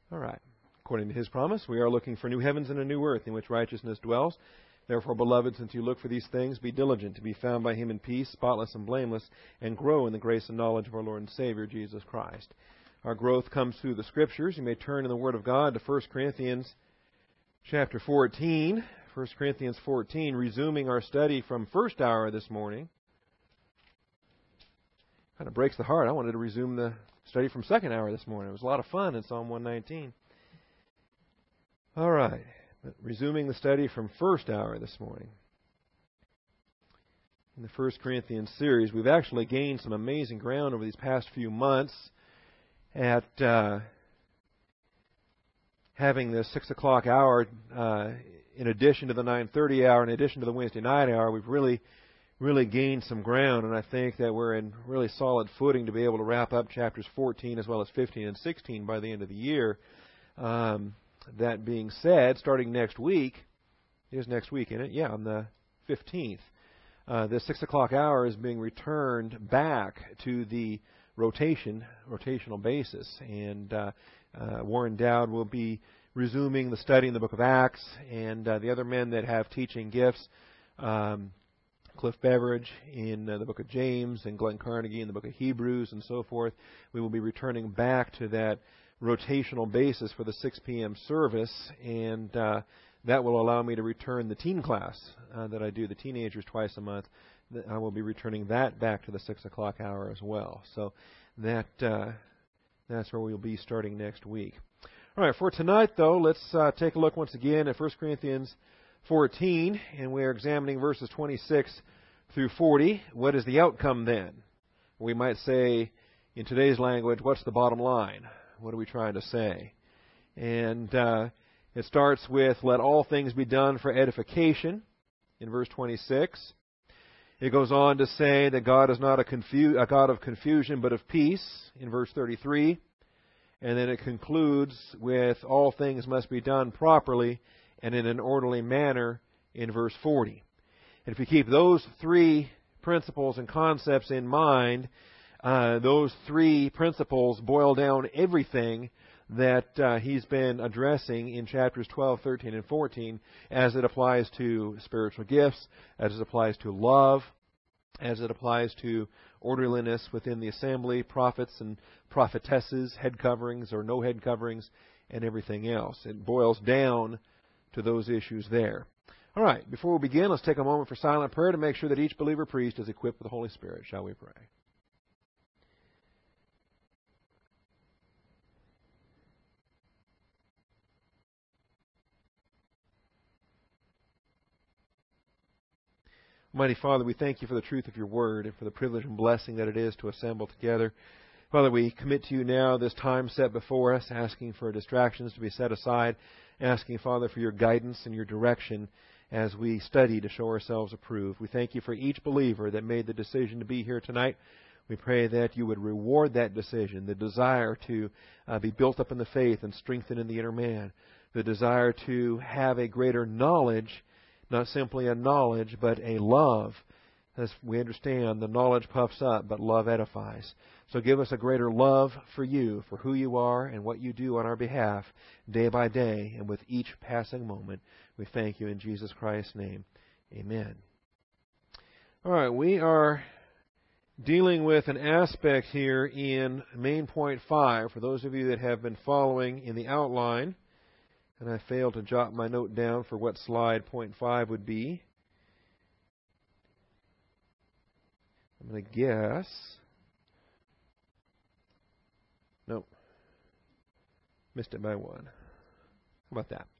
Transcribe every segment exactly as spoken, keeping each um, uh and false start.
All right. According to His promise, we are looking for new heavens and a new earth in which righteousness dwells. Therefore, beloved, since you look for these things, be diligent to be found by Him in peace, spotless and blameless, and grow in the grace and knowledge of our Lord and Savior, Jesus Christ. Our growth comes through the Scriptures. You may turn in the Word of God to First Corinthians chapter fourteen. First Corinthians fourteen, resuming our study from first hour this morning. Kind of breaks the heart. I wanted to resume the study from second hour this morning. It was a lot of fun in Psalm one nineteen. All right. But resuming the study from first hour this morning. In the First Corinthians series, we've actually gained some amazing ground over these past few months at uh, having the six o'clock hour uh, in addition to the nine thirty hour, in addition to the Wednesday night hour. We've really, really gained some ground, and I think that we're in really solid footing to be able to wrap up chapters fourteen as well as fifteen and sixteen by the end of the year. Um, That being said, starting next week, it is next week, isn't it? Yeah, on the fifteenth. Uh, the six o'clock hour is being returned back to the rotation, rotational basis. And uh, uh, Warren Dowd will be resuming the study in the book of Acts, and uh, the other men that have teaching gifts, um, Cliff Beveridge in uh, the book of James, and Glenn Carnegie in the book of Hebrews, and so forth. We will be returning back to that rotational basis for the six p.m. service, and uh, that will allow me to return the teen class uh, that I do, the teenagers, twice a month. I will be returning that back to the six o'clock hour as well. So that uh, that's where we'll be starting next week. All right, for tonight, though, let's uh, take a look once again at First Corinthians fourteen, and we are examining verses twenty-six through forty. What is the outcome then? We might say, in today's language, what's the bottom line? What are we trying to say? And uh, it starts with, let all things be done for edification, in verse twenty-six. It goes on to say that God is not a, confu- a God of confusion, but of peace, in verse thirty-three. And then it concludes with, all things must be done properly and in an orderly manner, in verse forty. And if you keep those three principles and concepts in mind, Uh, those three principles boil down everything that uh, he's been addressing in chapters twelve, thirteen, and fourteen as it applies to spiritual gifts, as it applies to love, as it applies to orderliness within the assembly, prophets and prophetesses, head coverings or no head coverings, and everything else. It boils down to those issues there. All right, before we begin, let's take a moment for silent prayer to make sure that each believer priest is equipped with the Holy Spirit. Shall we pray? Almighty Father, we thank you for the truth of your word and for the privilege and blessing that it is to assemble together. Father, we commit to you now this time set before us, asking for distractions to be set aside, asking, Father, for your guidance and your direction as we study to show ourselves approved. We thank you for each believer that made the decision to be here tonight. We pray that you would reward that decision, the desire to uh, be built up in the faith and strengthened in the inner man, the desire to have a greater knowledge, not simply a knowledge, but a love. As we understand, the knowledge puffs up, but love edifies. So give us a greater love for you, for who you are and what you do on our behalf, day by day, and with each passing moment. We thank you in Jesus Christ's name. Amen. All right, we are dealing with an aspect here in main point five. For those of you that have been following in the outline, and I failed to jot my note down for what slide point five would be. I'm going to guess. Nope. Missed it by one. How about that?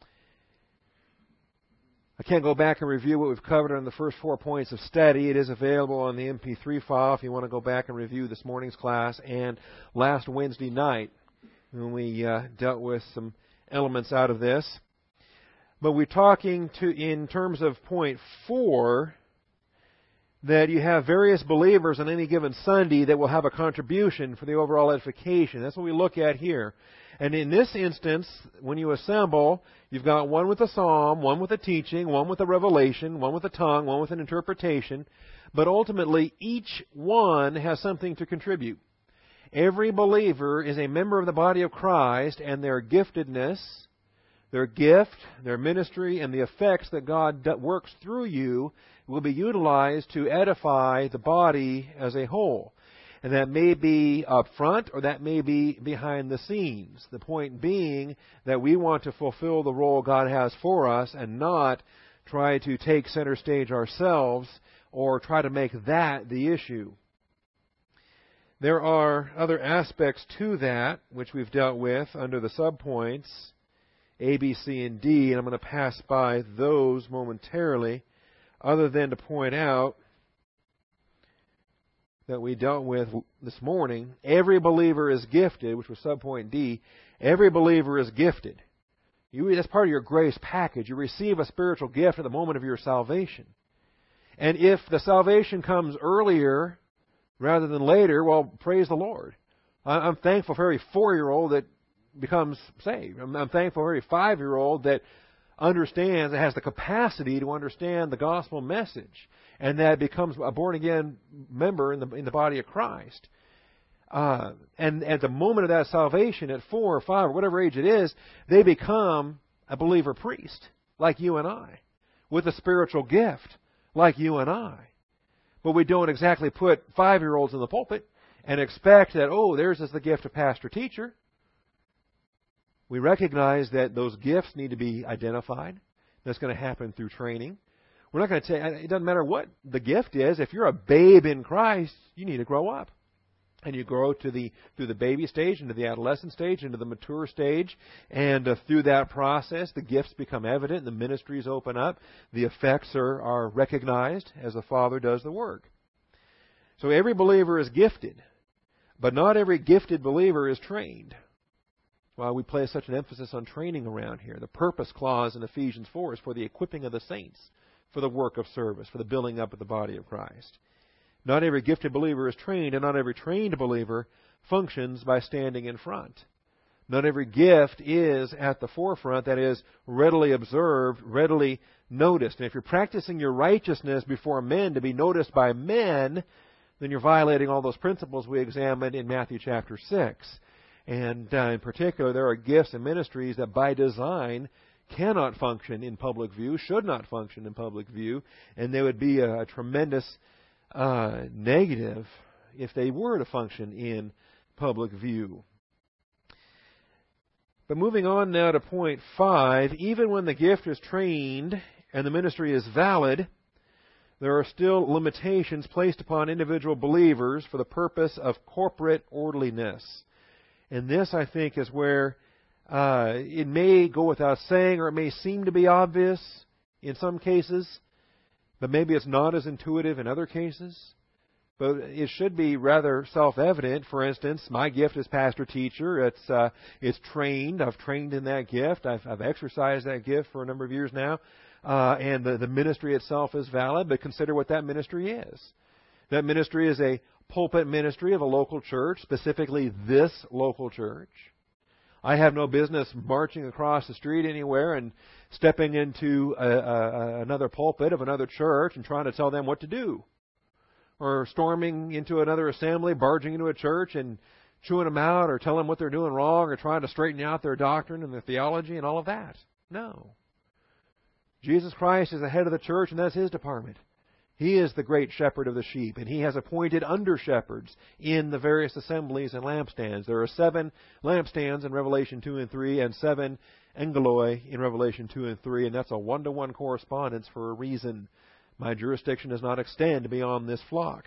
I can't go back and review what we've covered on the first four points of study. It is available on the M P three file if you want to go back and review this morning's class and last Wednesday night when we uh, dealt with some elements out of this. But we're talking to in terms of point four, that you have various believers on any given Sunday that will have a contribution for the overall edification. That's what we look at here. And in this instance, when you assemble, you've got one with a psalm, one with a teaching, one with a revelation, one with a tongue, one with an interpretation. But ultimately, each one has something to contribute. Every believer is a member of the body of Christ, and their giftedness, their gift, their ministry, and the effects that God works through you will be utilized to edify the body as a whole. And that may be up front or that may be behind the scenes. The point being that we want to fulfill the role God has for us and not try to take center stage ourselves or try to make that the issue. There are other aspects to that which we've dealt with under the subpoints A, B, C, and D, and I'm going to pass by those momentarily, other than to point out that we dealt with this morning. Every believer is gifted, which was subpoint D. Every believer is gifted. You, that's part of your grace package. You receive a spiritual gift at the moment of your salvation. And if the salvation comes earlier rather than later, well, praise the Lord. I'm thankful for every four-year-old that becomes saved. I'm thankful for every five-year-old that understands, that has the capacity to understand the gospel message, and that becomes a born-again member in the in the body of Christ. Uh, and at the moment of that salvation, at four or five or whatever age it is, they become a believer priest, like you and I, with a spiritual gift, like you and I. But we don't exactly put five-year-olds in the pulpit and expect that, oh, theirs is the gift of pastor-teacher. We recognize that those gifts need to be identified. That's going to happen through training. We're not going to say, it doesn't matter what the gift is. If you're a babe in Christ, you need to grow up. And you grow to the through the baby stage, into the adolescent stage, into the mature stage. And uh, through that process, the gifts become evident, the ministries open up, the effects are, are recognized as the Father does the work. So every believer is gifted, but not every gifted believer is trained. Why we place such an emphasis on training around here. The purpose clause in Ephesians four is for the equipping of the saints, for the work of service, for the building up of the body of Christ. Not every gifted believer is trained, and not every trained believer functions by standing in front. Not every gift is at the forefront, that is, readily observed, readily noticed. And if you're practicing your righteousness before men to be noticed by men, then you're violating all those principles we examined in Matthew chapter six. And uh, in particular, there are gifts and ministries that by design cannot function in public view, should not function in public view, and they would be a, a tremendous uh, negative if they were to function in public view. But moving on now to point five, even when the gift is trained and the ministry is valid, there are still limitations placed upon individual believers for the purpose of corporate orderliness. And this, I think, is where uh, it may go without saying, or it may seem to be obvious in some cases, but maybe it's not as intuitive in other cases. But it should be rather self-evident. For instance, my gift is pastor-teacher. It's uh, it's trained. I've trained in that gift. I've, I've exercised that gift for a number of years now. Uh, and the, the ministry itself is valid, but consider what that ministry is. That ministry is a pulpit ministry of a local church, specifically this local church. I have no business marching across the street anywhere and stepping into a, a, another pulpit of another church and trying to tell them what to do. Or storming into another assembly, barging into a church and chewing them out or telling them what they're doing wrong or trying to straighten out their doctrine and their theology and all of that. No. Jesus Christ is the head of the church, and that's His department. He is the great shepherd of the sheep, and He has appointed under-shepherds in the various assemblies and lampstands. There are seven lampstands in Revelation two and three, and seven angeloi in Revelation two and three, and that's a one-to-one correspondence for a reason. My jurisdiction does not extend beyond this flock.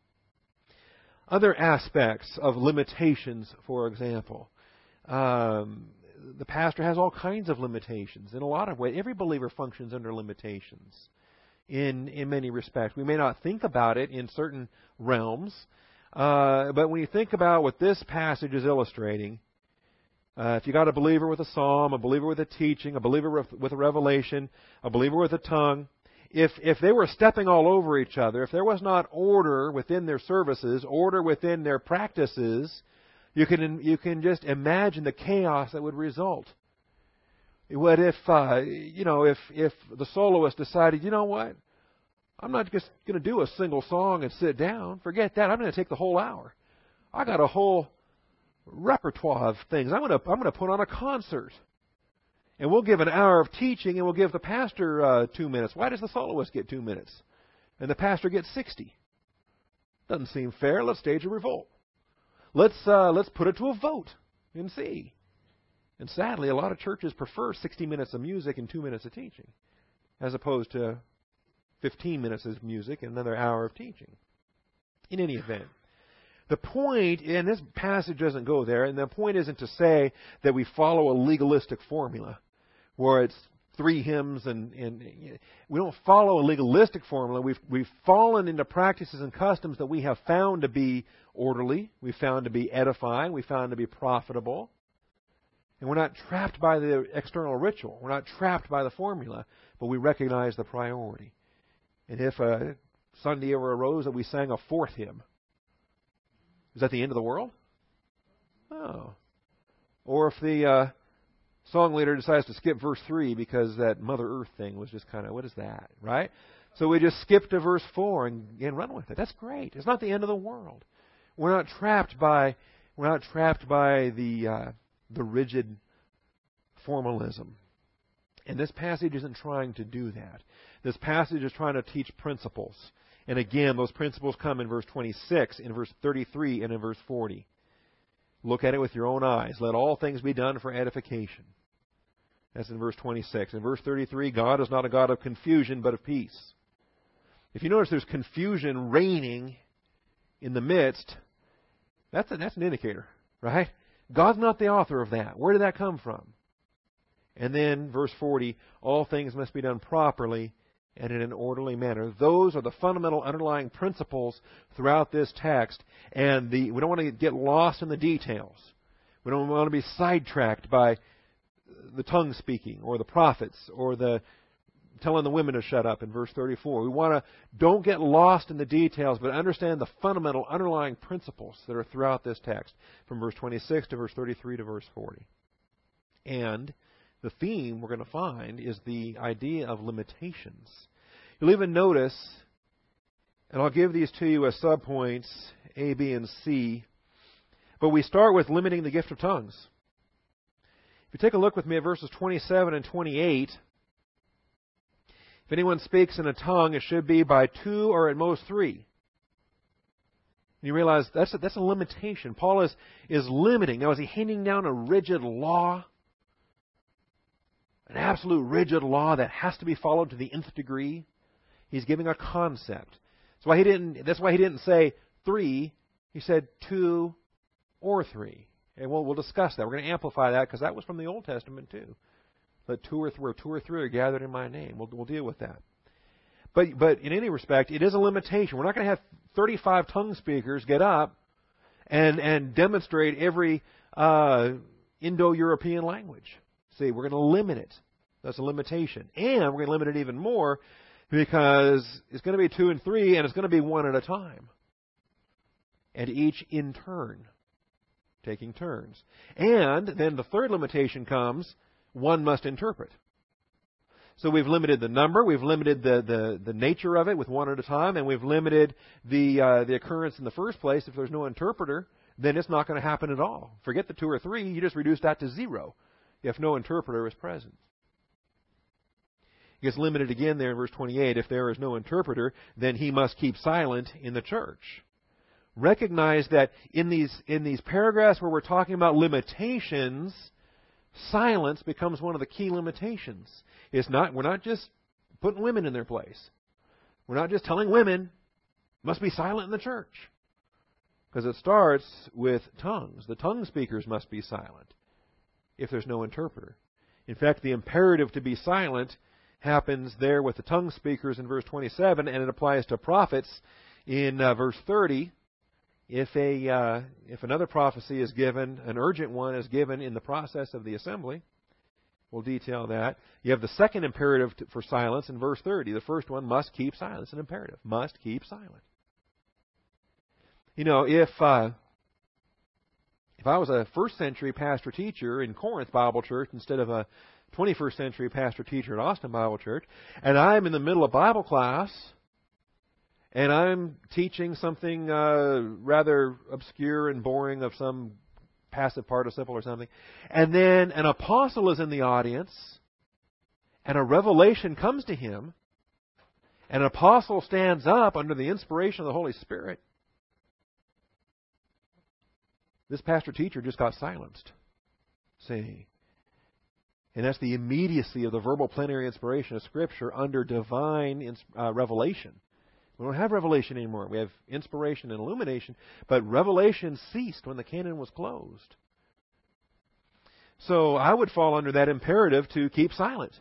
Other aspects of limitations, for example. Um, the pastor has all kinds of limitations in a lot of ways. Every believer functions under limitations. In, in many respects. We may not think about it in certain realms, uh, but when you think about what this passage is illustrating, uh, if you got a believer with a psalm, a believer with a teaching, a believer with, with a revelation, a believer with a tongue, if if they were stepping all over each other, if there was not order within their services, order within their practices, you can you can just imagine the chaos that would result. What if, uh, you know, if, if the soloist decided, you know what, I'm not just going to do a single song and sit down. Forget that. I'm going to take the whole hour. I got a whole repertoire of things. I'm going to I'm going to put on a concert. And we'll give an hour of teaching, and we'll give the pastor uh, two minutes. Why does the soloist get two minutes? And the pastor gets sixty? Doesn't seem fair. Let's stage a revolt. Let's uh, let's put it to a vote and see. And sadly, a lot of churches prefer sixty minutes of music and two minutes of teaching, as opposed to fifteen minutes of music and another hour of teaching. In any event, the point, and this passage doesn't go there, and the point isn't to say that we follow a legalistic formula, where it's three hymns, and, and we don't follow a legalistic formula. We've, we've fallen into practices and customs that we have found to be orderly, we found to be edifying, we found to be profitable. And we're not trapped by the external ritual. We're not trapped by the formula, but we recognize the priority. And if a Sunday ever arose that we sang a fourth hymn, is that the end of the world? No. Or if the uh, song leader decides to skip verse three because that Mother Earth thing was just kind of, what is that, right? So we just skip to verse four and, and run with it. That's great. It's not the end of the world. We're not trapped by we're not trapped by the uh, the rigid formalism. And this passage isn't trying to do that. This passage is trying to teach principles. And again, those principles come in verse twenty-six, in verse thirty-three, and in verse forty. Look at it with your own eyes. Let all things be done for edification. That's in verse twenty-six. In verse thirty-three, God is not a God of confusion, but of peace. If you notice there's confusion reigning in the midst, that's, a, that's an indicator, right? God's not the author of that. Where did that come from? And then, verse forty, all things must be done properly and in an orderly manner. Those are the fundamental underlying principles throughout this text. And the, we don't want to get lost in the details. We don't want to be sidetracked by the tongue speaking or the prophets or the telling the women to shut up in verse thirty-four. We want to don't get lost in the details, but understand the fundamental underlying principles that are throughout this text from verse twenty-six to verse thirty-three to verse forty. And the theme we're going to find is the idea of limitations. You'll even notice, and I'll give these to you as subpoints, A, B, and C, but we start with limiting the gift of tongues. If you take a look with me at verses twenty-seven and twenty-eight, if anyone speaks in a tongue, it should be by two or at most three. And you realize that's a, that's a limitation. Paul is, is limiting. Now, is he handing down a rigid law? An absolute rigid law that has to be followed to the nth degree? He's giving a concept. That's why he didn't, that's why he didn't say three. He said two or three. And we'll, we'll discuss that. We're going to amplify that because that was from the Old Testament too. Let two or three, two or three are gathered in my name. We'll, we'll deal with that. But, but in any respect, it is a limitation. We're not going to have thirty-five tongue speakers get up and, and demonstrate every uh, Indo-European language. See, we're going to limit it. That's a limitation. And we're going to limit it even more because it's going to be two and three, and it's going to be one at a time. And each in turn, taking turns. And then the third limitation comes, one must interpret. So we've limited the number, we've limited the, the, the nature of it with one at a time, and we've limited the uh, the occurrence in the first place. If there's no interpreter, then it's not going to happen at all. Forget the two or three, you just reduce that to zero if no interpreter is present. It gets limited again there in verse twenty-eight. If there is no interpreter, then he must keep silent in the church. Recognize that in these in these paragraphs where we're talking about limitations, silence becomes one of the key limitations. It's not we're not just putting women in their place. We're not just telling women must be silent in the church. Because it starts with tongues. The tongue speakers must be silent if there's no interpreter. In fact, the imperative to be silent happens there with the tongue speakers in verse twenty-seven, and it applies to prophets in uh, verse thirty. If a uh, if another prophecy is given, an urgent one is given in the process of the assembly, we'll detail that. You have the second imperative to, for silence in verse thirty. The first one, must keep silence, an imperative. Must keep silent. You know, if uh, if I was a first century pastor teacher in Corinth Bible Church instead of a twenty-first century pastor teacher at Austin Bible Church, and I'm in the middle of Bible class, and I'm teaching something uh, rather obscure and boring of some passive participle or something, and then an apostle is in the audience, and a revelation comes to him, and an apostle stands up under the inspiration of the Holy Spirit, this pastor-teacher just got silenced. See? And that's the immediacy of the verbal plenary inspiration of Scripture under divine uh, revelation. We don't have revelation anymore. We have inspiration and illumination, but revelation ceased when the canon was closed. So I would fall under that imperative to keep silent.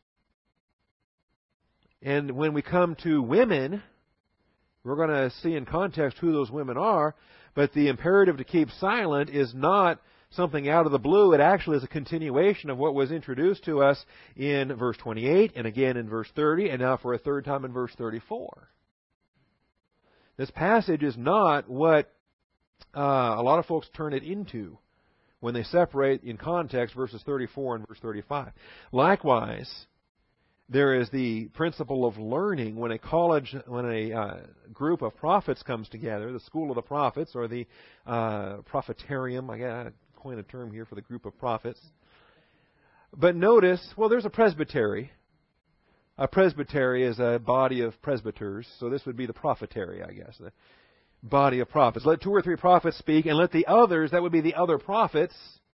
And when we come to women, we're going to see in context who those women are, but the imperative to keep silent is not something out of the blue. It actually is a continuation of what was introduced to us in verse twenty-eight, and again in verse thirty, and now for a third time in verse thirty-four. This passage is not what uh, a lot of folks turn it into when they separate in context verses thirty-four and verse thirty-five. Likewise, there is the principle of learning when a college, when a uh, group of prophets comes together, the school of the prophets, or the uh, prophetarium. I got to coin a term here for the group of prophets. But notice, well, there's a presbytery. A presbytery is a body of presbyters, so this would be the prophetary, I guess, the body of prophets. Let two or three prophets speak, and let the others, that would be the other prophets,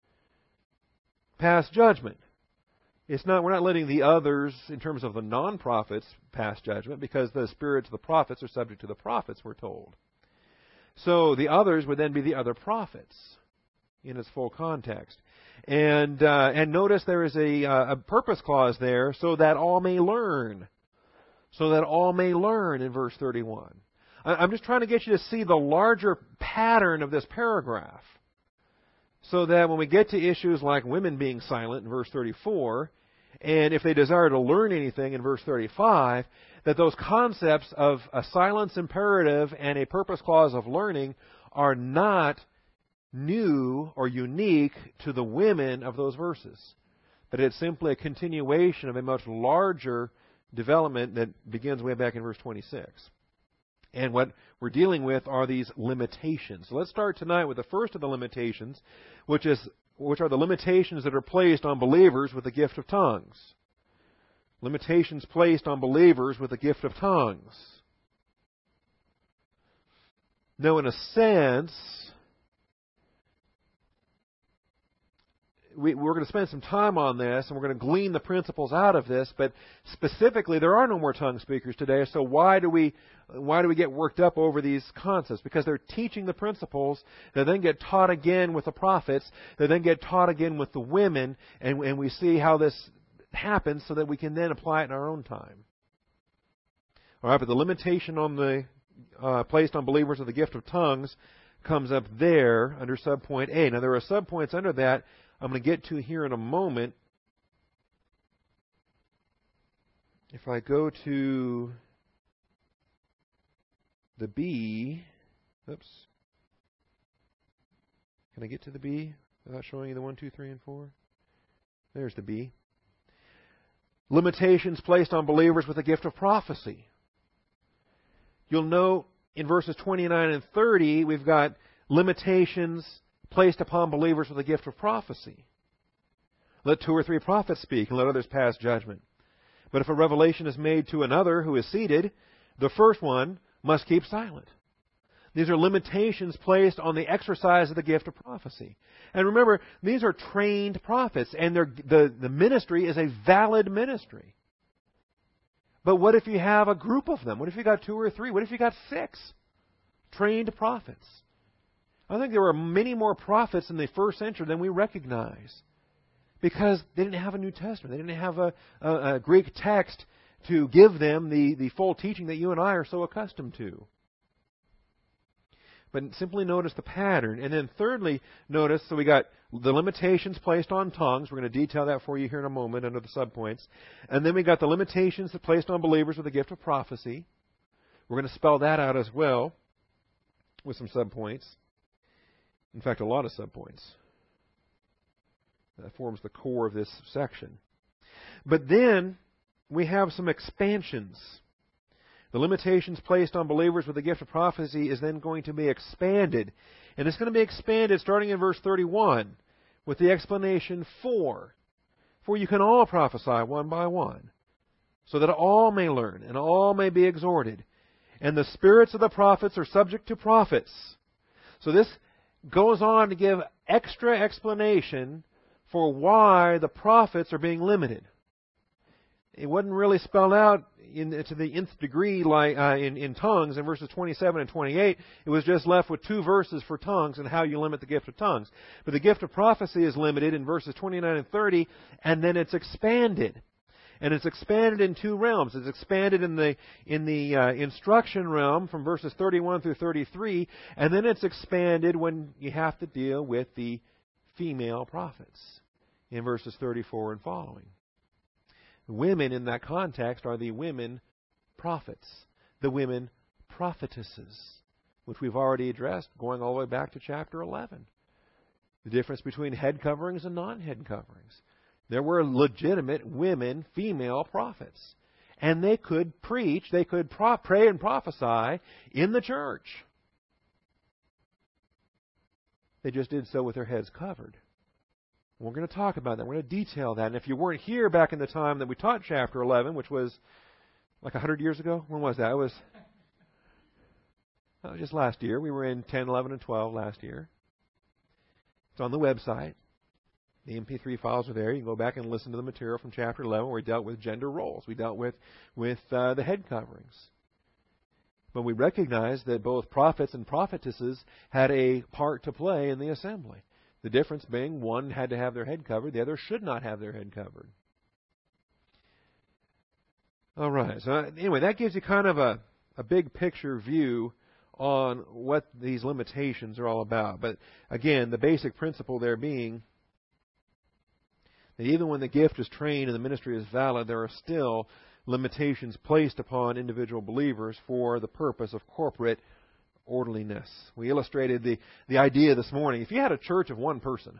pass judgment. It's not, we're not letting the others, in terms of the non-prophets, pass judgment, because the spirits of the prophets are subject to the prophets, we're told. So the others would then be the other prophets in its full context. And uh, and notice there is a, uh, a purpose clause there, so that all may learn. So that all may learn in verse thirty-one. I'm just trying to get you to see the larger pattern of this paragraph, so that when we get to issues like women being silent in verse thirty-four, and if they desire to learn anything in verse thirty-five, that those concepts of a silence imperative and a purpose clause of learning are not new or unique to the women of those verses. But it's simply a continuation of a much larger development that begins way back in verse twenty-six. And what we're dealing with are these limitations. So let's start tonight with the first of the limitations, which is which are the limitations that are placed on believers with the gift of tongues. Limitations placed on believers with the gift of tongues. Now, in a sense, we, we're going to spend some time on this, and we're going to glean the principles out of this. But specifically, there are no more tongue speakers today. So why do we why do we get worked up over these concepts? Because they're teaching the principles that then get taught again with the prophets, that then get taught again with the women, and, and we see how this happens, so that we can then apply it in our own time. All right, but the limitation on the uh, placed on believers of the gift of tongues comes up there under subpoint A. Now, there are subpoints under that I'm going to get to here in a moment. If I go to the B, oops. Can I get to the B without showing you the one, two, three, and four? There's the B. Limitations placed on believers with the gift of prophecy. You'll note in verses twenty-nine and thirty, we've got limitations placed upon believers with the gift of prophecy. Let two or three prophets speak, and let others pass judgment. But if a revelation is made to another who is seated, the first one must keep silent. These are limitations placed on the exercise of the gift of prophecy. And remember, these are trained prophets, and the, the ministry is a valid ministry. But what if you have a group of them? What if you got two or three? What if you got six trained prophets? I think there were many more prophets in the first century than we recognize, because they didn't have a New Testament. They didn't have a, a, a Greek text to give them the, the full teaching that you and I are so accustomed to. But simply notice the pattern. And then thirdly, notice, so we got the limitations placed on tongues. We're going to detail that for you here in a moment under the subpoints. And then we got the limitations that placed on believers with the gift of prophecy. We're going to spell that out as well with some subpoints. In fact, a lot of subpoints. That forms the core of this section. But then we have some expansions. The limitations placed on believers with the gift of prophecy is then going to be expanded. And it's going to be expanded starting in verse thirty-one with the explanation for. For you can all prophesy one by one, so that all may learn and all may be exhorted. And the spirits of the prophets are subject to prophets. So this goes on to give extra explanation for why the prophets are being limited. It wasn't really spelled out in, to the nth degree like uh, in, in tongues in verses twenty-seven and twenty-eight. It was just left with two verses for tongues and how you limit the gift of tongues. But the gift of prophecy is limited in verses twenty-nine and thirty, and then it's expanded. And it's expanded in two realms. It's expanded in the in the uh, instruction realm from verses thirty-one through thirty-three, and then it's expanded when you have to deal with the female prophets in verses thirty-four and following. Women in that context are the women prophets, the women prophetesses, which we've already addressed going all the way back to chapter eleven. The difference between head coverings and non-head coverings. There were legitimate women, female prophets. And they could preach, they could pro- pray and prophesy in the church. They just did so with their heads covered. And we're going to talk about that. We're going to detail that. And if you weren't here back in the time that we taught chapter eleven, which was like one hundred years ago, when was that? It was oh, just last year. We were in ten, eleven, and twelve last year. It's on the website. The M P three files are there. You can go back and listen to the material from chapter eleven where we dealt with gender roles. We dealt with, with uh, the head coverings. But we recognized that both prophets and prophetesses had a part to play in the assembly. The difference being one had to have their head covered, the other should not have their head covered. All right. So anyway, that gives you kind of a, a big picture view on what these limitations are all about. But again, the basic principle there being that even when the gift is trained and the ministry is valid, there are still limitations placed upon individual believers for the purpose of corporate orderliness. We illustrated the, the idea this morning. If you had a church of one person,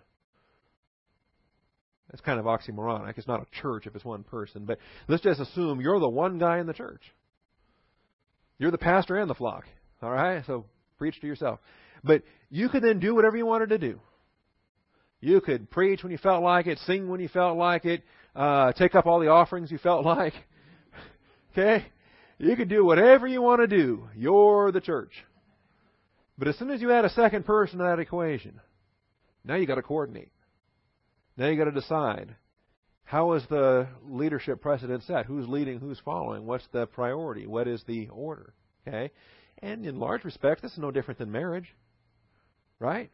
that's kind of oxymoronic. It's not a church if it's one person. But let's just assume you're the one guy in the church. You're the pastor and the flock. All right? So preach to yourself. But you could then do whatever you wanted to do. You could preach when you felt like it, sing when you felt like it, uh, take up all the offerings you felt like. Okay? You could do whatever you want to do. You're the church. But as soon as you add a second person to that equation, now you got to coordinate. Now you got to decide, how is the leadership precedent set? Who's leading? Who's following? What's the priority? What is the order? Okay? And in large respects, this is no different than marriage. Right?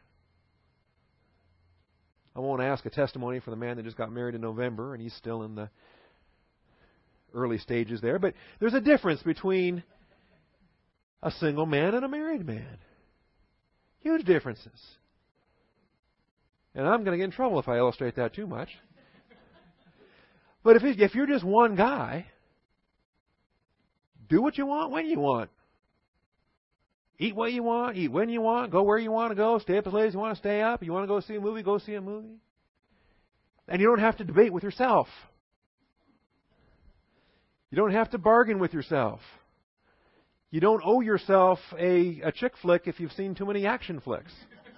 I won't ask a testimony for the man that just got married in November, and he's still in the early stages there. But there's a difference between a single man and a married man. Huge differences. And I'm going to get in trouble if I illustrate that too much. But if if you're just one guy, do what you want when you want. Eat what you want, eat when you want, go where you want to go, stay up as late as you want to stay up. You want to go see a movie, go see a movie. And you don't have to debate with yourself. You don't have to bargain with yourself. You don't owe yourself a, a chick flick if you've seen too many action flicks.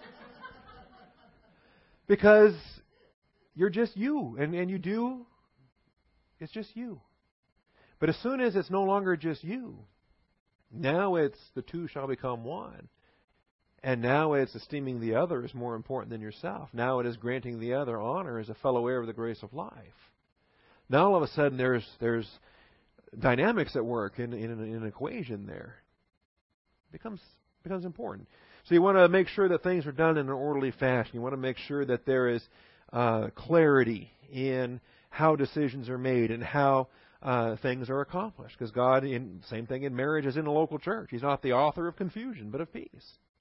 Because you're just you, and, and you do, it's just you. But as soon as it's no longer just you, now it's the two shall become one. And now it's esteeming the other as more important than yourself. Now it is granting the other honor as a fellow heir of the grace of life. Now all of a sudden there's there's dynamics at work in, in, in an equation there. It becomes, becomes important. So you want to make sure that things are done in an orderly fashion. You want to make sure that there is uh, clarity in how decisions are made and how uh, things are accomplished. Because God, in, same thing in marriage as in a local church. He's not the author of confusion, but of peace.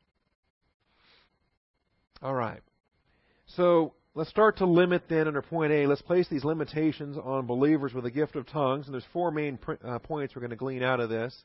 All right. So let's start to limit then under point A. Let's place these limitations on believers with the gift of tongues. And there's four main pr- uh, points we're going to glean out of this.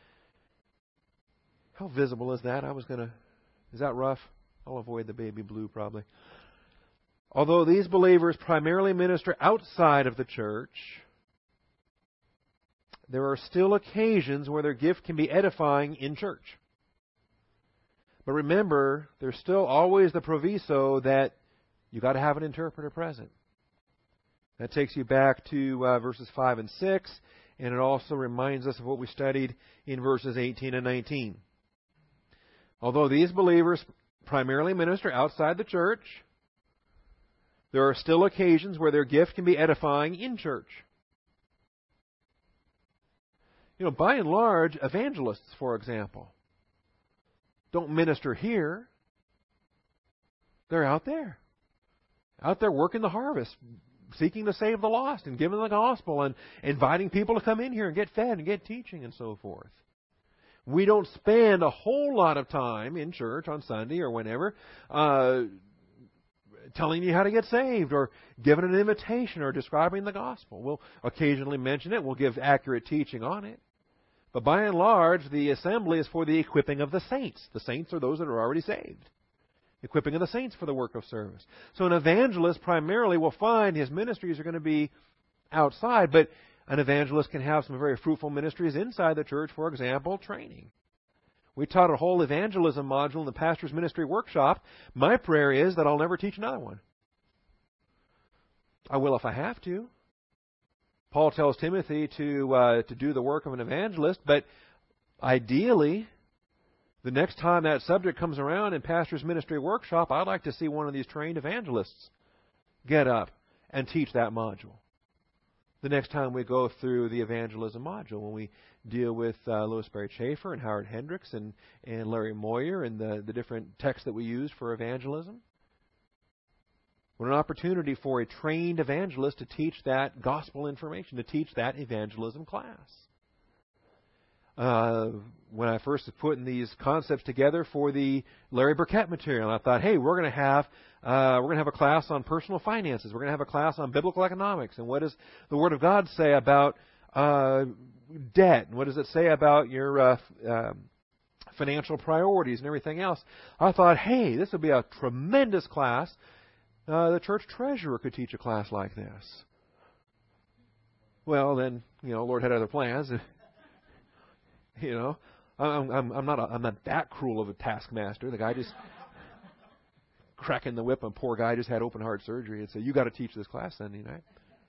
How visible is that? I was going to... Is that rough? I'll avoid the baby blue probably. Although these believers primarily minister outside of the church, there are still occasions where their gift can be edifying in church. But remember, there's still always the proviso that you've got to have an interpreter present. That takes you back to uh, verses five and six, and it also reminds us of what we studied in verses eighteen and nineteen. Although these believers primarily minister outside the church, there are still occasions where their gift can be edifying in church. You know, by and large, evangelists, for example, don't minister here. They're out there. Out there working the harvest, seeking to save the lost and giving the gospel and inviting people to come in here and get fed and get teaching and so forth. We don't spend a whole lot of time in church on Sunday or whenever uh, telling you how to get saved or giving an invitation or describing the gospel. We'll occasionally mention it. We'll give accurate teaching on it. But by and large, the assembly is for the equipping of the saints. The saints are those that are already saved. Equipping of the saints for the work of service. So an evangelist primarily will find his ministries are going to be outside, but an evangelist can have some very fruitful ministries inside the church, for example, training. We taught a whole evangelism module in the pastor's ministry workshop. My prayer is that I'll never teach another one. I will if I have to. Paul tells Timothy to uh, to do the work of an evangelist, but ideally, the next time that subject comes around in pastor's ministry workshop, I'd like to see one of these trained evangelists get up and teach that module. The next time we go through the evangelism module, when we deal with uh, Louis Barry Chafer and Howard Hendricks and, and Larry Moyer and the, the different texts that we use for evangelism. What an opportunity for a trained evangelist to teach that gospel information, to teach that evangelism class. Uh, when I first was putting these concepts together for the Larry Burkett material, I thought, hey, we're going to have uh, we're going to have a class on personal finances. We're going to have a class on biblical economics and what does the Word of God say about uh, debt and what does it say about your uh, uh, financial priorities and everything else. I thought, hey, this would be a tremendous class. Uh, the church treasurer could teach a class like this. Well, then, you know, Lord had other plans. You know, I'm, I'm, I'm not a, I'm not that cruel of a taskmaster. The guy just cracking the whip on poor guy just had open heart surgery and said, "You got to teach this class Sunday night."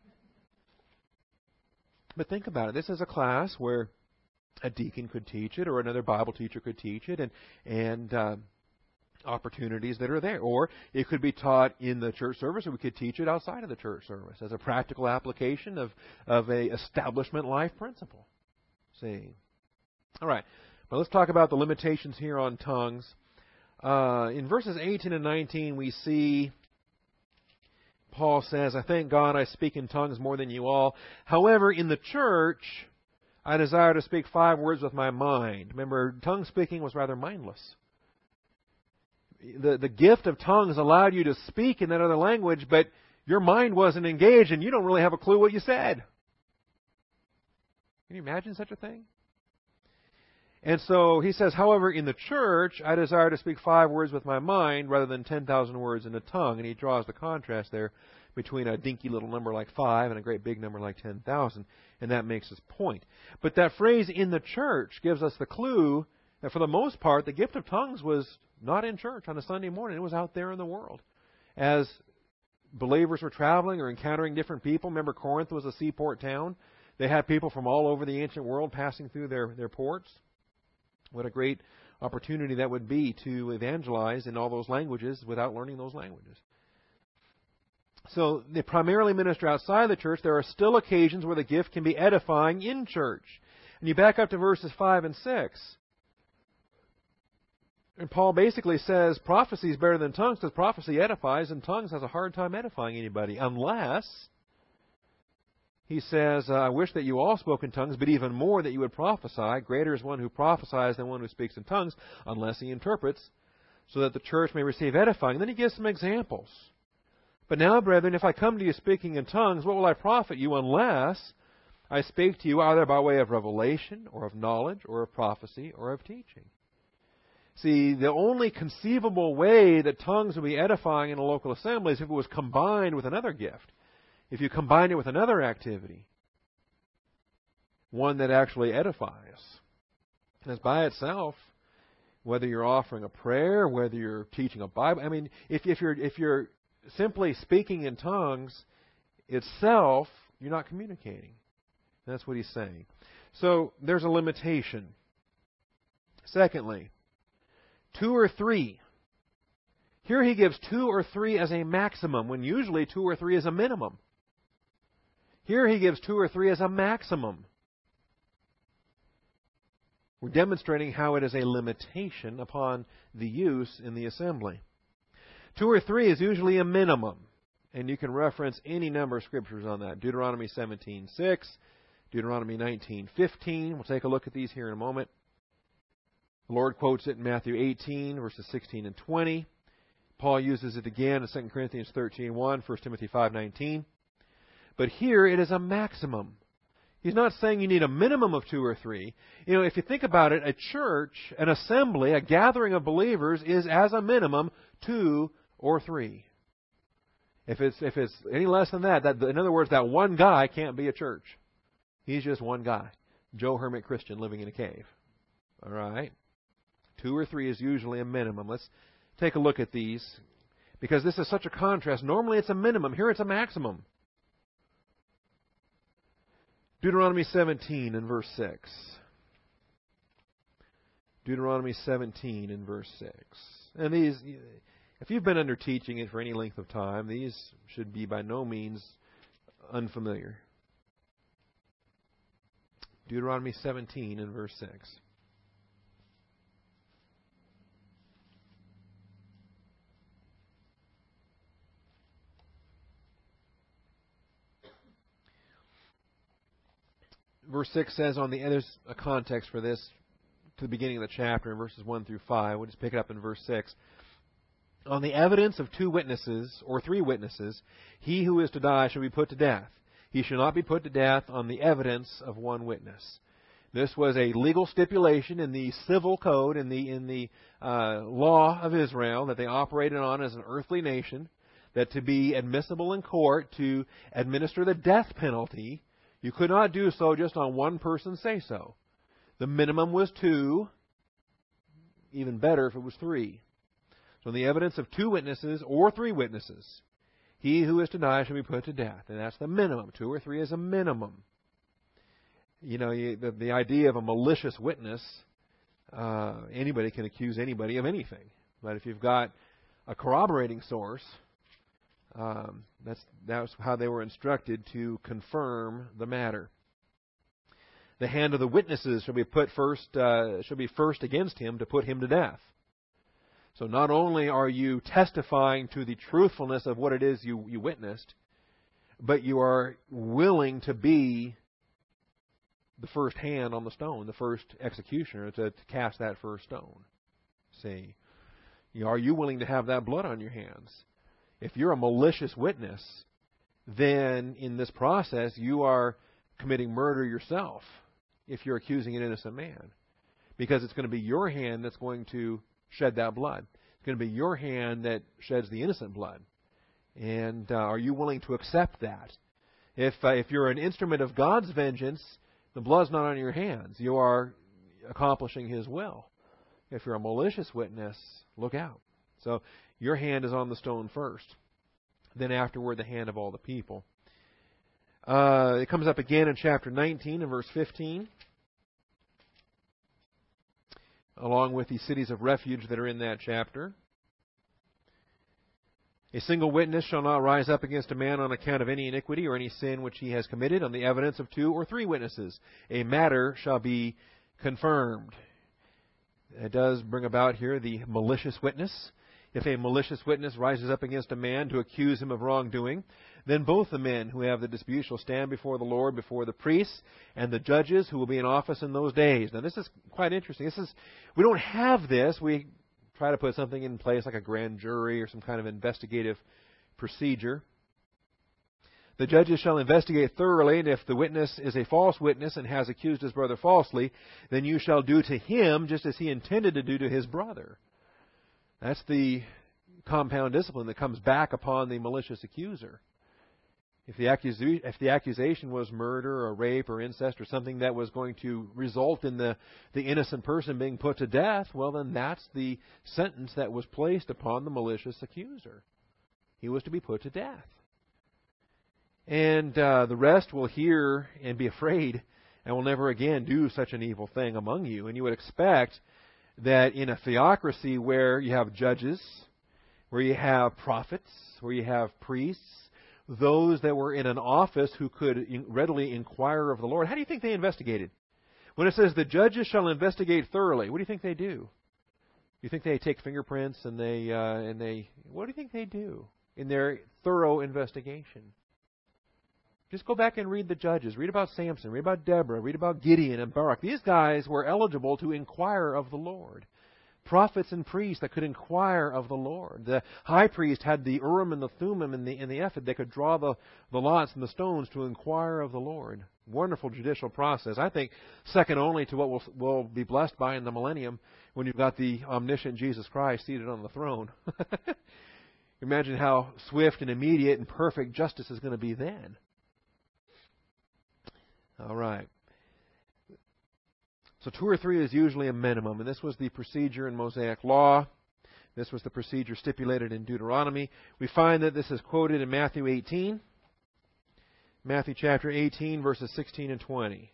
But think about it. This is a class where a deacon could teach it, or another Bible teacher could teach it, and and uh, opportunities that are there. Or it could be taught in the church service, or we could teach it outside of the church service as a practical application of of a establishment life principle. See. All right, but let's talk about the limitations here on tongues. Uh, in verses eighteen and nineteen, we see Paul says, "I thank God I speak in tongues more than you all. However, in the church, I desire to speak five words with my mind." Remember, tongue speaking was rather mindless. The, the gift of tongues allowed you to speak in that other language, but your mind wasn't engaged, and you don't really have a clue what you said. Can you imagine such a thing? And so he says, however, in the church, I desire to speak five words with my mind rather than ten thousand words in the tongue. And he draws the contrast there between a dinky little number like five and a great big number like ten thousand. And that makes his point. But that phrase, in the church, gives us the clue that for the most part, the gift of tongues was not in church on a Sunday morning. It was out there in the world. As believers were traveling or encountering different people, remember Corinth was a seaport town. They had people from all over the ancient world passing through their, their ports. What a great opportunity that would be to evangelize in all those languages without learning those languages. So they primarily minister outside the church. There are still occasions where the gift can be edifying in church. And you back up to verses five and six. And Paul basically says prophecy is better than tongues because prophecy edifies and tongues has a hard time edifying anybody unless... He says, uh, I wish that you all spoke in tongues, but even more that you would prophesy. Greater is one who prophesies than one who speaks in tongues, unless he interprets, so that the church may receive edifying. And then he gives some examples. But now, brethren, if I come to you speaking in tongues, what will I profit you unless I speak to you either by way of revelation, or of knowledge, or of prophecy, or of teaching? See, the only conceivable way that tongues would be edifying in a local assembly is if it was combined with another gift. If you combine it with another activity. one that actually edifies. Because by itself, whether you're offering a prayer, whether you're teaching a Bible, I mean, if, if you're if you're simply speaking in tongues itself, you're not communicating. That's what he's saying. So there's a limitation. Secondly, two or three. Here he gives two or three as a maximum, when usually two or three is a minimum. Here he gives two or three as a maximum. We're demonstrating how it is a limitation upon the use in the assembly. Two or three is usually a minimum, and you can reference any number of scriptures on that. Deuteronomy seventeen six, Deuteronomy nineteen fifteen. We'll take a look at these here in a moment. The Lord quotes it in Matthew eighteen, verses sixteen and twenty. Paul uses it again in Second Corinthians thirteen one, First Timothy five nineteen. But here it is a maximum. He's not saying you need a minimum of two or three. You know, if you think about it, a church, an assembly, a gathering of believers is, as a minimum, two or three. If it's if it's any less than that, that in other words, that one guy can't be a church. He's just one guy, Joe Hermit Christian living in a cave. All right? Two or three is usually a minimum. Let's take a look at these, because this is such a contrast. Normally it's a minimum. Here it's a maximum. Deuteronomy seventeen and verse six. Deuteronomy seventeen and verse six. And these, if you've been under teaching it for any length of time, these should be by no means unfamiliar. Deuteronomy seventeen and verse six. Verse six says, on the there's a context for this to the beginning of the chapter in verses one through five. We'll just pick it up in verse six. On the evidence of two witnesses or three witnesses, he who is to die shall be put to death. He shall not be put to death on the evidence of one witness. This was a legal stipulation in the civil code, in the in the uh, law of Israel that they operated on as an earthly nation, that to be admissible in court to administer the death penalty, you could not do so just on one person's say-so. The minimum was two. Even better if it was three. So, the evidence of two witnesses or three witnesses, he who is to die shall be put to death. And that's the minimum. Two or three is a minimum. You know, you, the, the idea of a malicious witness, uh, anybody can accuse anybody of anything. But if you've got a corroborating source, Um, that's that's how they were instructed to confirm the matter. The hand of the witnesses shall be put first, uh, shall be first against him to put him to death. So not only are you testifying to the truthfulness of what it is you, you witnessed, but you are willing to be the first hand on the stone, the first executioner to, to cast that first stone. See, you know, are you willing to have that blood on your hands? If you're a malicious witness, then in this process you are committing murder yourself if you're accusing an innocent man. Because it's going to be your hand that's going to shed that blood. It's going to be your hand that sheds the innocent blood. And uh, are you willing to accept that? If uh, if you're an instrument of God's vengeance, the blood's not on your hands. You are accomplishing His will. If you're a malicious witness, look out. So your hand is on the stone first. Then afterward, the hand of all the people. Uh, it comes up again in chapter nineteen and verse fifteen. Along with the cities of refuge that are in that chapter. A single witness shall not rise up against a man on account of any iniquity or any sin which he has committed on the evidence of two or three witnesses. A matter shall be confirmed. It does bring about here the malicious witness. If a malicious witness rises up against a man to accuse him of wrongdoing, then both the men who have the dispute shall stand before the Lord, before the priests and the judges who will be in office in those days. Now, this is quite interesting. This is we don't have this. We try to put something in place like a grand jury or some kind of investigative procedure. The judges shall investigate thoroughly, and if the witness is a false witness and has accused his brother falsely, then you shall do to him just as he intended to do to his brother. That's the compound discipline that comes back upon the malicious accuser. If the, accusa- if the accusation was murder or rape or incest or something that was going to result in the, the innocent person being put to death, well, then that's the sentence that was placed upon the malicious accuser. He was to be put to death. And uh, the rest will hear and be afraid and will never again do such an evil thing among you. And you would expect that in a theocracy where you have judges, where you have prophets, where you have priests, those that were in an office who could readily inquire of the Lord. How do you think they investigated? When it says the judges shall investigate thoroughly, what do you think they do? You think they take fingerprints and they uh, and they what do you think they do in their thorough investigation? Just go back and read the Judges. Read about Samson. Read about Deborah. Read about Gideon and Barak. These guys were eligible to inquire of the Lord. Prophets and priests that could inquire of the Lord. The high priest had the Urim and the Thummim and the, and the ephod. They could draw the, the lots and the stones to inquire of the Lord. Wonderful judicial process. I think second only to what we'll, we'll be blessed by in the millennium when you've got the omniscient Jesus Christ seated on the throne. Imagine how swift and immediate and perfect justice is going to be then. All right. So two or three is usually a minimum, and this was the procedure in Mosaic law. This was the procedure stipulated in Deuteronomy. We find that this is quoted in Matthew eighteen. Matthew chapter eighteen, verses sixteen and twenty.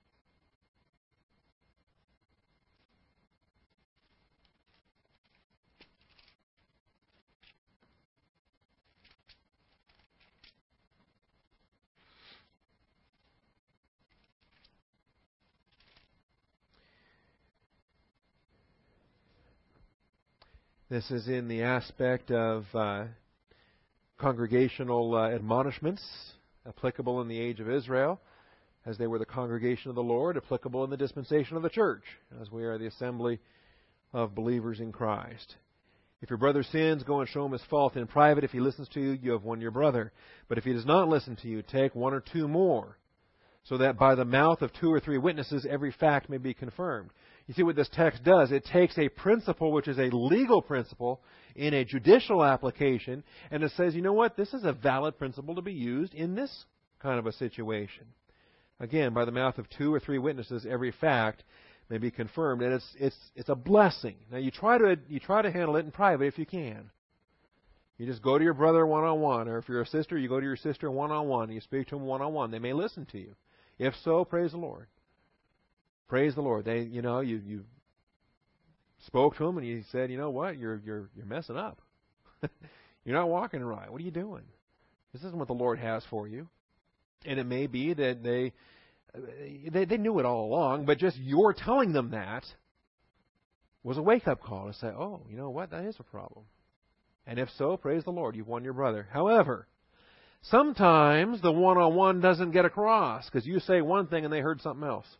This is in the aspect of uh, congregational uh, admonishments applicable in the age of Israel, as they were the congregation of the Lord, applicable in the dispensation of the church, as we are the assembly of believers in Christ. If your brother sins, go and show him his fault in private. If he listens to you, you have won your brother. But if he does not listen to you, take one or two more, so that by the mouth of two or three witnesses every fact may be confirmed. You see what this text does? It takes a principle which is a legal principle in a judicial application, and it says, you know what? This is a valid principle to be used in this kind of a situation. Again, by the mouth of two or three witnesses, every fact may be confirmed, and it's it's it's a blessing. Now you try to you try to handle it in private if you can. You just go to your brother one on one, or if you're a sister, you go to your sister one on one. You speak to them one on one. They may listen to you. If so, praise the Lord. Praise the Lord. They, you know, you you spoke to him and you said, you know what, you're you're you're messing up. You're not walking right. What are you doing? This isn't what the Lord has for you. And it may be that they they they knew it all along, but just your telling them that was a wake-up call to say, oh, you know what, that is a problem. And if so, praise the Lord, you've won your brother. However, sometimes the one-on-one doesn't get across because you say one thing and they heard something else.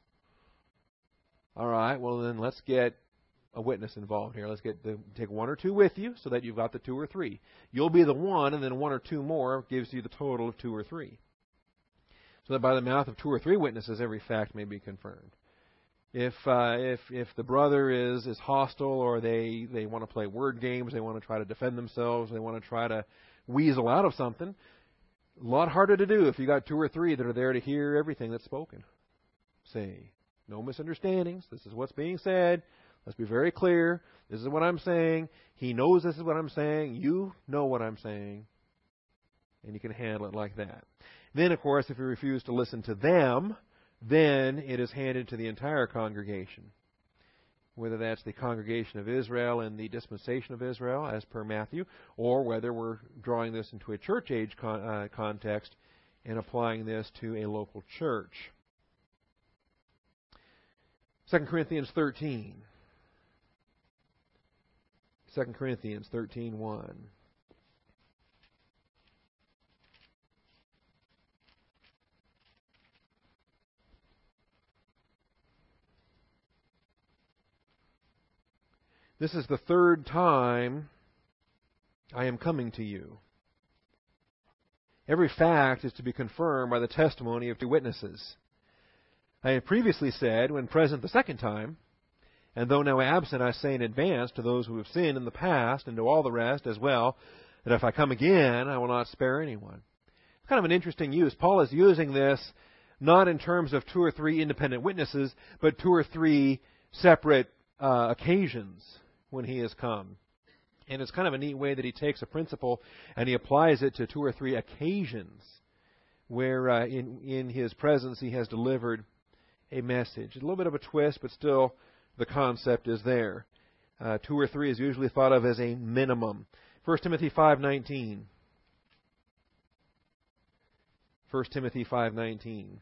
All right, well then let's get a witness involved here. Let's get the, take one or two with you so that you've got the two or three. You'll be the one, and then one or two more gives you the total of two or three. So that by the mouth of two or three witnesses, every fact may be confirmed. If uh, if if the brother is is hostile, or they they want to play word games, they want to try to defend themselves, they want to try to weasel out of something, a lot harder to do if you got two or three that are there to hear everything that's spoken. Say. No misunderstandings. This is what's being said. Let's be very clear. This is what I'm saying. He knows this is what I'm saying. You know what I'm saying. And you can handle it like that. Then, of course, if you refuse to listen to them, then it is handed to the entire congregation. Whether that's the congregation of Israel and the dispensation of Israel, as per Matthew, or whether we're drawing this into a church age con- uh, context and applying this to a local church. Second Corinthians thirteen. Second Corinthians thirteen one. This is the third time I am coming to you. Every fact is to be confirmed by the testimony of two witnesses. I had previously said, when present the second time, and though now absent, I say in advance to those who have sinned in the past, and to all the rest as well, that if I come again, I will not spare anyone. kind of an interesting use. Paul is using this not in terms of two or three independent witnesses, but two or three separate uh, occasions when he has come. And it's kind of a neat way that he takes a principle and he applies it to two or three occasions where uh, in, in his presence he has delivered a message. A little bit of a twist, but still the concept is there. Uh, two or three is usually thought of as a minimum. First Timothy five nineteen. First Timothy five nineteen.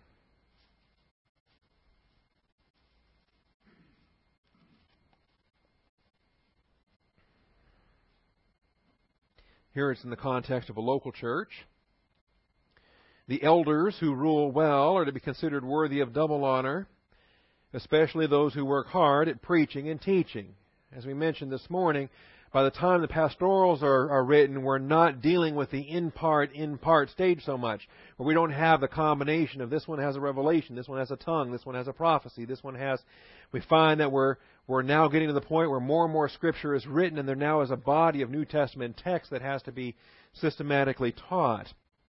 Here it's in the context of a local church. The elders who rule well are to be considered worthy of double honor, especially those who work hard at preaching and teaching. As we mentioned this morning, by the time the pastorals are, are written, we're not dealing with the in part, in part stage so much, where we don't have the combination of this one has a revelation, this one has a tongue, this one has a prophecy, this one has... We find that we're we're now getting to the point where more and more Scripture is written, and there now is a body of New Testament text that has to be systematically taught.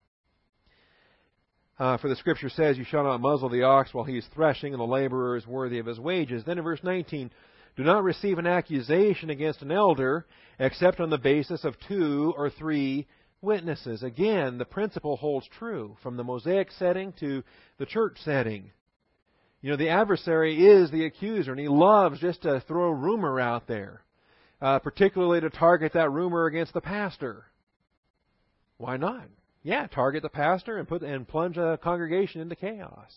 Uh, for the Scripture says, "You shall not muzzle the ox while he is threshing, and the laborer is worthy of his wages." Then in verse nineteen, "Do not receive an accusation against an elder, except on the basis of two or three witnesses." Again, the principle holds true from the Mosaic setting to the church setting. You know, the adversary is the accuser, and he loves just to throw rumor out there, uh, particularly to target that rumor against the pastor. Why not? Yeah, target the pastor and put and plunge a congregation into chaos.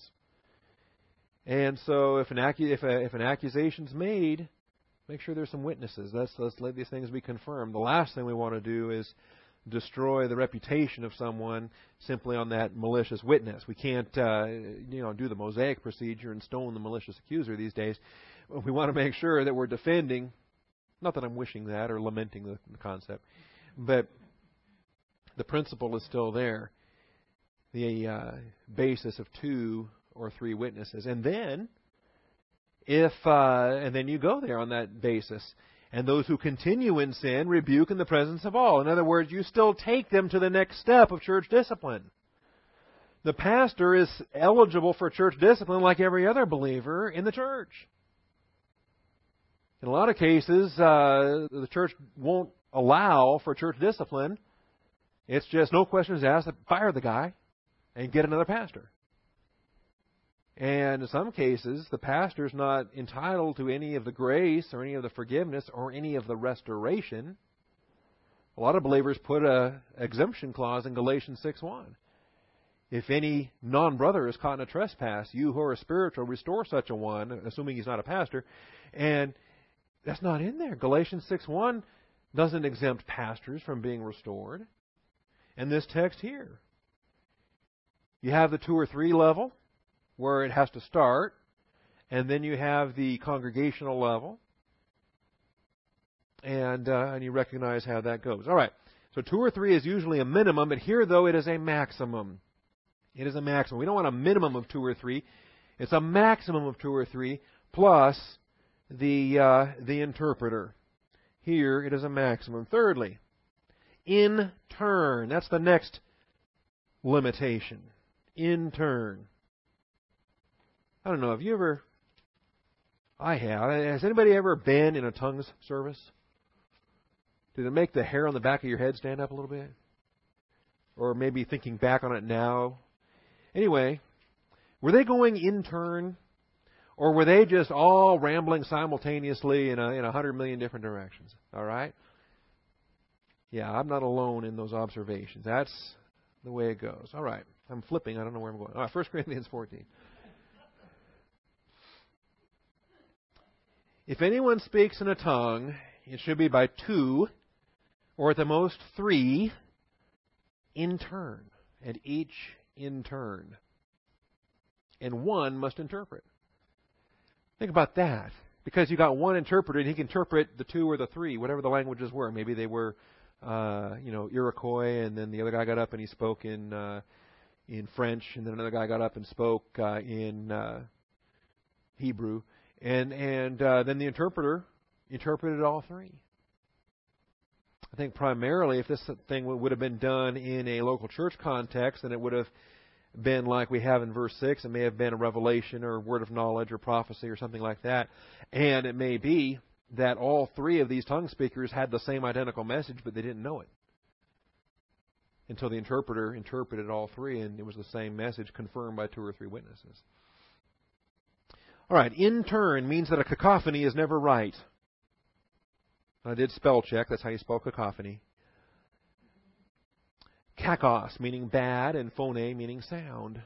And so, if an accu- if, a, if an accusation's made, make sure there's some witnesses. Let's let's let these things be confirmed. The last thing we want to do is destroy the reputation of someone simply on that malicious witness. We can't, uh, you know, do the Mosaic procedure and stone the malicious accuser these days. We want to make sure that we're defending. Not that I'm wishing that or lamenting the, the concept, but the principle is still there. The uh, basis of two or three witnesses, and then if uh, and then you go there on that basis. And those who continue in sin rebuke in the presence of all. In other words, you still take them to the next step of church discipline. The pastor is eligible for church discipline like every other believer in the church. In a lot of cases, uh, the church won't allow for church discipline. It's just no questions asked, fire the guy and get another pastor. And in some cases, the pastor's not entitled to any of the grace or any of the forgiveness or any of the restoration. A lot of believers put a exemption clause in Galatians six one. If any non-brother is caught in a trespass, you who are spiritual restore such a one, assuming he's not a pastor. And that's not in there. Galatians six one doesn't exempt pastors from being restored. And this text here, you have the two or three level, where it has to start, and then you have the congregational level, and uh, and you recognize how that goes. All right, so two or three is usually a minimum, but here, though, it is a maximum. It is a maximum. We don't want a minimum of two or three. It's a maximum of two or three, plus the uh, the interpreter. Here, it is a maximum. Thirdly, in turn. That's the next limitation. In turn. I don't know, have you ever... I have. Has anybody ever been in a tongues service? Did it make the hair on the back of your head stand up a little bit? Or maybe thinking back on it now? Anyway, were they going in turn? Or were they just all rambling simultaneously in a, in a hundred million different directions? All right? Yeah, I'm not alone in those observations. That's the way it goes. All right. I'm flipping. I don't know where I'm going. All right, First Corinthians fourteen. If anyone speaks in a tongue, it should be by two, or at the most three, in turn, and each in turn. And one must interpret. Think about that. Because you got one interpreter, and he can interpret the two or the three, whatever the languages were. Maybe they were, uh, you know, Iroquois, and then the other guy got up and he spoke in uh, in French, and then another guy got up and spoke uh, in uh, Hebrew. And and uh, then the interpreter interpreted all three. I think primarily if this thing would have been done in a local church context, then it would have been like we have in verse six. It may have been a revelation or a word of knowledge or prophecy or something like that. And it may be that all three of these tongue speakers had the same identical message, but they didn't know it until the interpreter interpreted all three, and it was the same message confirmed by two or three witnesses. All right, in turn means that a cacophony is never right. I did spell check. That's how you spell cacophony. Kakos, meaning bad, and phone, meaning sound.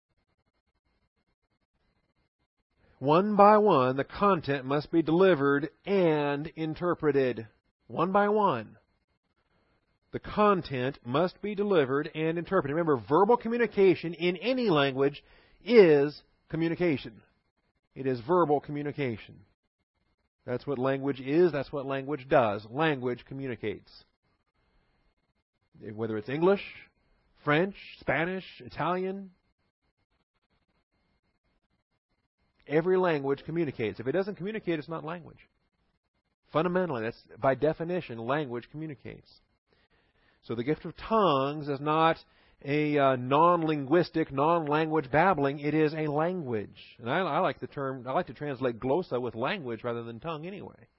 One by one, the content must be delivered and interpreted. One by one. The content must be delivered and interpreted. Remember, verbal communication in any language is communication. It is verbal communication. That's what language is. That's what language does. Language communicates. Whether it's English, French, Spanish, Italian, every language communicates. If it doesn't communicate, it's not language. Fundamentally, that's by definition, language communicates. So the gift of tongues is not a uh, non-linguistic, non-language babbling. It is a language. And I, I like the term, I like to translate glossa with language rather than tongue anyway.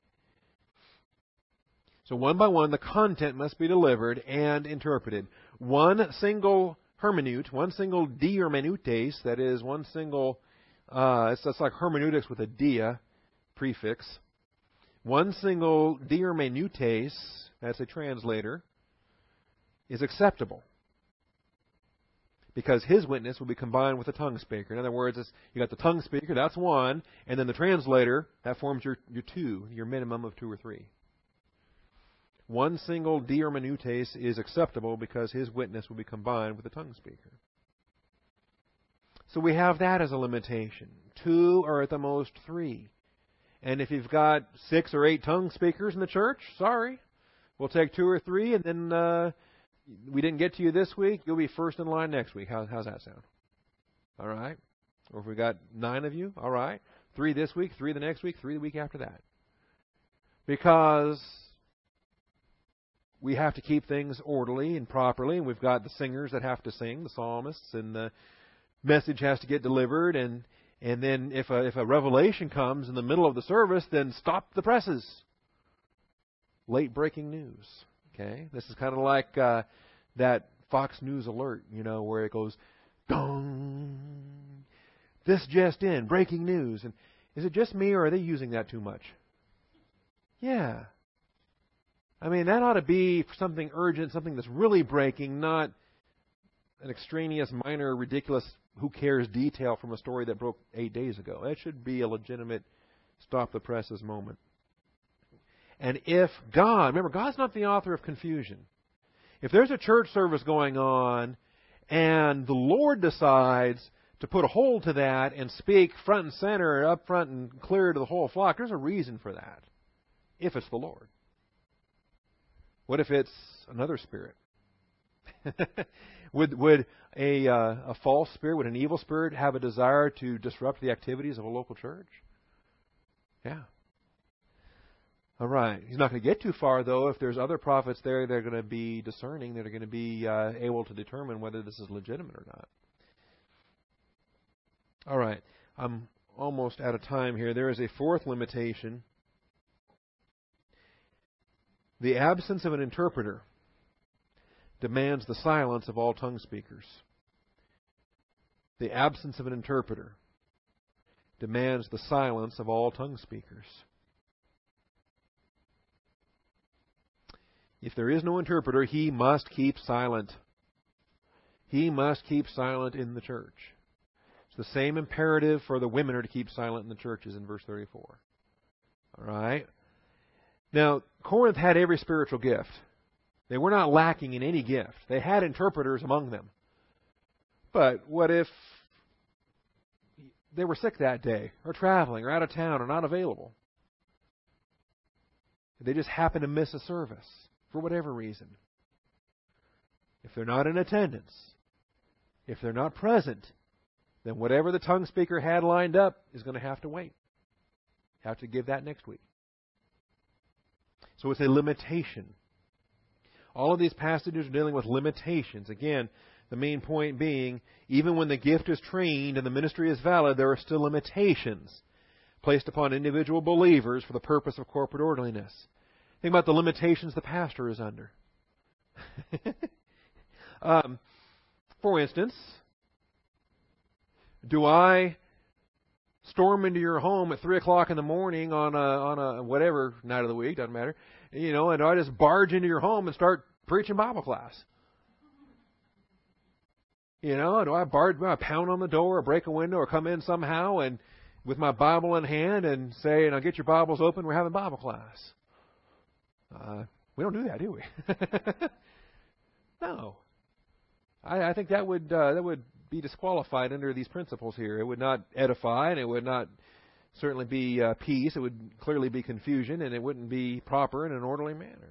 So one by one, the content must be delivered and interpreted. One single hermeneut, one single dihermeneutes, that is one single, uh, it's, it's like hermeneutics with a dia prefix. One single dihermeneutes, that's a translator, is acceptable, because his witness will be combined with the tongue speaker. In other words, it's, you got the tongue speaker, that's one, and then the translator, that forms your, your two, your minimum of two or three. One single dihermeneutes is acceptable because his witness will be combined with the tongue speaker. So we have that as a limitation. Two or at the most three. And if you've got six or eight tongue speakers in the church, sorry. We'll take two or three, and then uh, we didn't get to you this week, you'll be first in line next week. How, how's that sound? All right? Or if we got nine of you, all right. Three this week, three the next week, three the week after that. Because we have to keep things orderly and properly, and we've got the singers that have to sing, the psalmists, and the message has to get delivered, and and then if a, if a revelation comes in the middle of the service, then stop the presses. Late breaking news. Okay, this is kind of like uh, that Fox News alert, you know, where it goes, dong, this just in, breaking news. And is it just me, or are they using that too much? Yeah. I mean, that ought to be something urgent, something that's really breaking, not an extraneous, minor, ridiculous, who cares detail from a story that broke eight days ago. That should be a legitimate stop the presses moment. And if God, remember, God's not the author of confusion. If there's a church service going on and the Lord decides to put a hold to that and speak front and center, up front and clear to the whole flock, there's a reason for that, if it's the Lord. What if it's another spirit? would would a, uh, a false spirit, would an evil spirit have a desire to disrupt the activities of a local church? Yeah. All right. He's not going to get too far, though, if there's other prophets there that are going to be discerning, that are going to be uh, able to determine whether this is legitimate or not. All right. I'm almost out of time here. There is a fourth limitation. The absence of an interpreter demands the silence of all tongue speakers. The absence of an interpreter demands the silence of all tongue speakers. If there is no interpreter, he must keep silent. He must keep silent in the church. It's the same imperative for the women are to keep silent in the churches in verse thirty-four. All right? Now, Corinth had every spiritual gift. They were not lacking in any gift. They had interpreters among them. But what if they were sick that day, or traveling, or out of town, or not available? They just happened to miss a service for whatever reason. If they're not in attendance, if they're not present, then whatever the tongue speaker had lined up is going to have to wait. Have to give that next week. So it's a limitation. All of these passages are dealing with limitations. Again, the main point being, even when the gift is trained and the ministry is valid, there are still limitations placed upon individual believers for the purpose of corporate orderliness. Think about the limitations the pastor is under. um, for instance, do I storm into your home at three o'clock in the morning on a on a whatever night of the week, doesn't matter, you know, and do I just barge into your home and start preaching Bible class? You know, do I barge, do I pound on the door or break a window or come in somehow and with my Bible in hand and say, "Now get your Bibles open, we're having Bible class"? Uh, we don't do that, do we? No. I, I think that would uh, that would be disqualified under these principles here. It would not edify, and it would not certainly be uh, peace. It would clearly be confusion, and it wouldn't be proper in an orderly manner.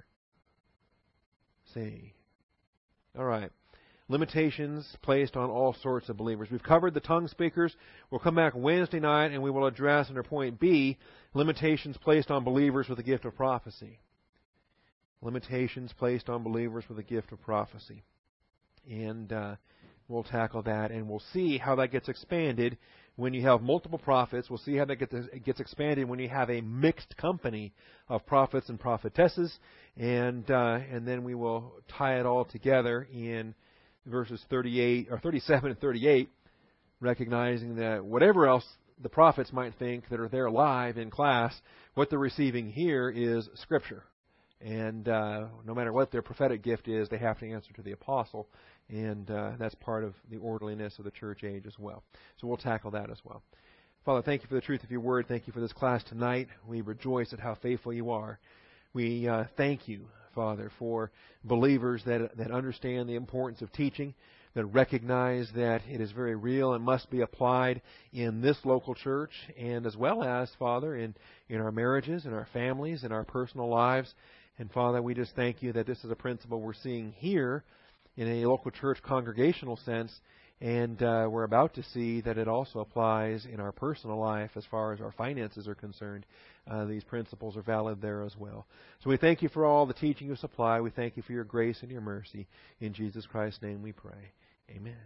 See. All right. Limitations placed on all sorts of believers. We've covered the tongue speakers. We'll come back Wednesday night, and we will address under point B, limitations placed on believers with the gift of prophecy. Limitations placed on believers with the gift of prophecy. And uh, we'll tackle that, and we'll see how that gets expanded when you have multiple prophets. We'll see how that gets, gets expanded when you have a mixed company of prophets and prophetesses. And uh, and then we will tie it all together in verses thirty-eight or thirty-seven and thirty-eight, recognizing that whatever else the prophets might think that are there live in class, what they're receiving here is Scripture. And uh, no matter what their prophetic gift is, they have to answer to the apostle. And uh, that's part of the orderliness of the church age as well. So we'll tackle that as well. Father, thank you for the truth of your word. Thank you for this class tonight. We rejoice at how faithful you are. We uh, thank you, Father, for believers that that understand the importance of teaching, that recognize that it is very real and must be applied in this local church, and as well as, Father, in, in our marriages, in our families, in our personal lives. And, Father, we just thank you that this is a principle we're seeing here in a local church congregational sense, and uh, we're about to see that it also applies in our personal life as far as our finances are concerned. Uh, these principles are valid there as well. So we thank you for all the teaching you supply. We thank you for your grace and your mercy. In Jesus Christ's name we pray. Amen.